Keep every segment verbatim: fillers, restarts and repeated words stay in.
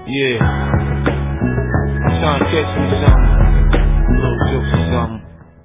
Yeah, trying to catch me something, a little jokes or something.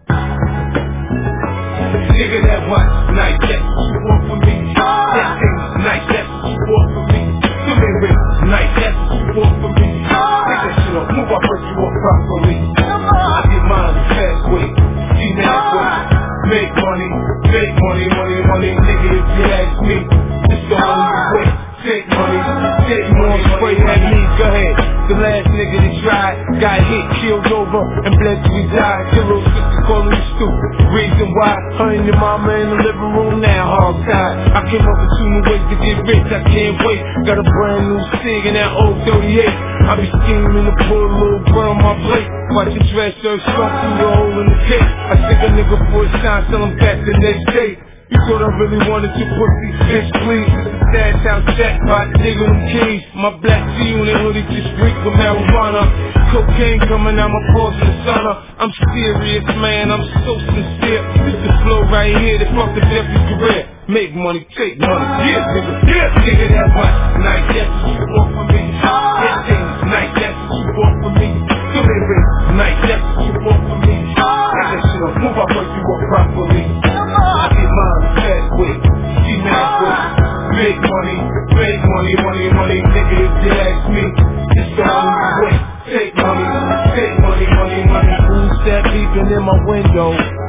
Nigga, that one night, that's what you want from me. That thing night, that's what you want from me. Come here, Rick, night, that's what you want from me. Take that shit up, move, I break you up properly. I get mine the fast way, see that way. Make money, make money, money, money, nigga, if you ask me, it's the only way. Take money, take money, spray at me, go ahead. The last nigga that tried, got hit, killed over, and blessed we died. Your little sister calling me stupid. Reason why, her and your mama in the living room now, hog tied. I came up with two new ways to get rich, I can't wait. Got a brand new Sig in that old thirty-eight. I be scheming to pull a little bread on my plate. Watch your dress shirt shrunk through the hole in the cake. I stick a nigga for a shine, tell him back the next day. You thought I really wanted your pussy, bitch, please. It's a stash house check by nigga them keys. My black G-Unit hoodie just reeked with marijuana. Cocaine coming out my pores in the sauna. I'm serious, man, I'm so sincere. This the flow right here that fucked the Jeffrey's career. Make money, take money, yeah, nigga, yeah. Nigga, that one night, that's what you want from me. That thing night, that's what you want from me. Come here, Rick, night, that's what you want from me. Take that shit up, move, I break you up properly. I get mine the fast way, see that way. Make money, make money, money, money, nigga, if you ask me, it's the only way. Take money, take money, money, money. Who's that peeping in my window?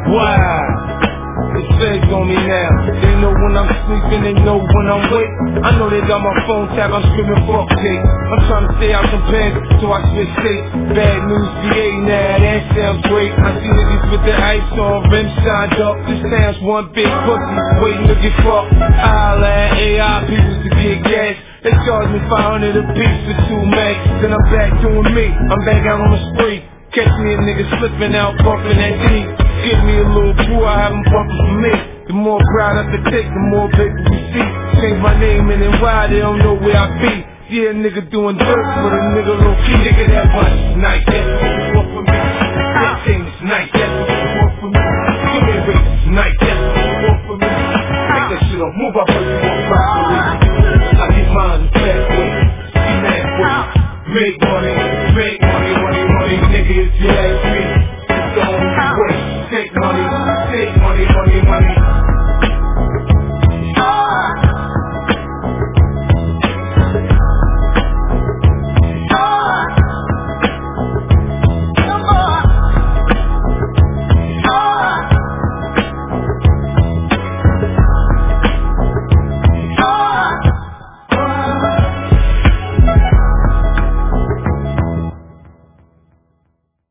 Wow. It's feds on me now. They know when I'm sleeping, they know when I'm awake. I know they got my phone tap, I'm screaming fuck Jake. I'm trying to stay out some pants, so I switch states. Bad news V A now, that sounds great. I see niggas with their ice on, rims shined up. This sounds one big pussy, waiting to get fucked. I'll add A I people to get gas. They charge me five hundred a piece for two max. Then I'm back doing me, I'm back out on the street. Catch me a nigga slipping out, bumping that D. Give me a little boo, I have them bumping for me. The more crowd I can take, the more paper we see. Change my name and then why they don't know where I be. Yeah, nigga doing dirt, but a nigga low key. Nigga, that one night, that's what you want from me. That thing is night, that's what you want from me. Come here, Rick, night, that's what you want from me. Take that shit up, move, I break you up.